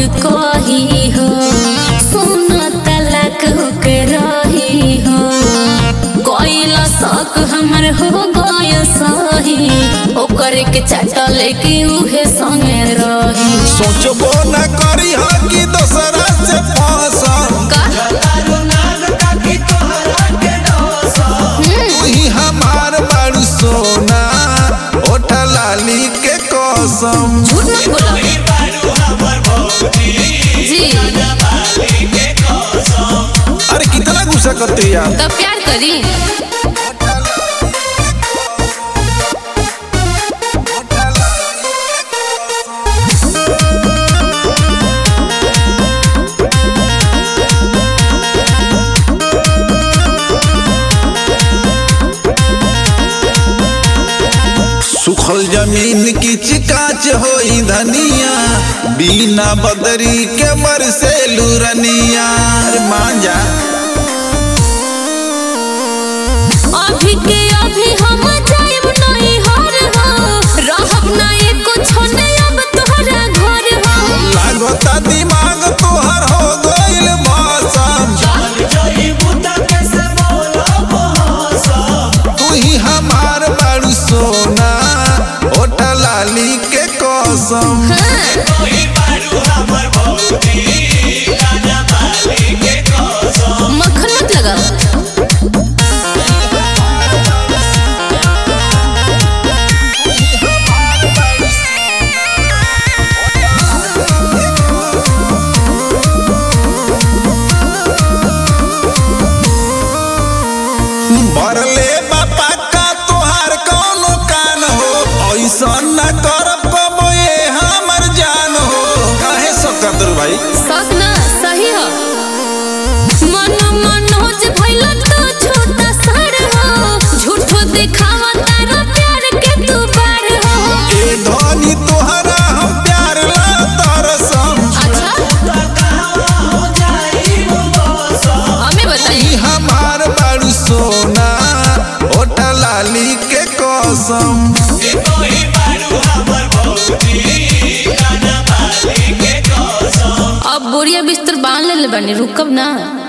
कही हो, सुन तलाक होके रही हो। कोइला शौक हमर हो गया सही, ओकर के चटल के उहे संगे रही। सोचबो न करी हो कि दोसरा से फंसम, तू हमार बारू सोना ओठा लाली के कसम। झूठ मत बोलो जी। अरे कितना गुस्सा करते यार। तब प्यार करी। सुखल जमीन की चिकाच होई धनिया, बिना बदरी के बरसे लुरनिया। अरे मान जा अभी के अभी हम जाइब नहीं हर हो, रहब ना एको छोने अब तोहरा घर हो। लागता दिमाग तोहर हो गइल मौसम, तू ही हमार बारू सोना ओठा लाली के कसम। मक्खन मत लगाओ। भरले बापा का तोहार कौनो कान हो, ऐसा न करब कबो ये हमर जान हो। काहे सकत रे भाई? सच ना सही हो। मन मनोज भइल तो छोटा सर हो, झूठो दिखावा तारा प्यार के तू बार हो। ए धनी तोहरा हम प्यार ला तरसम, अच्छा हमें बताइए। हमार बारू सोना ओठा लाली के कसम। अब बोरिया बिस्तर बांध ले बनी, रुकब ना।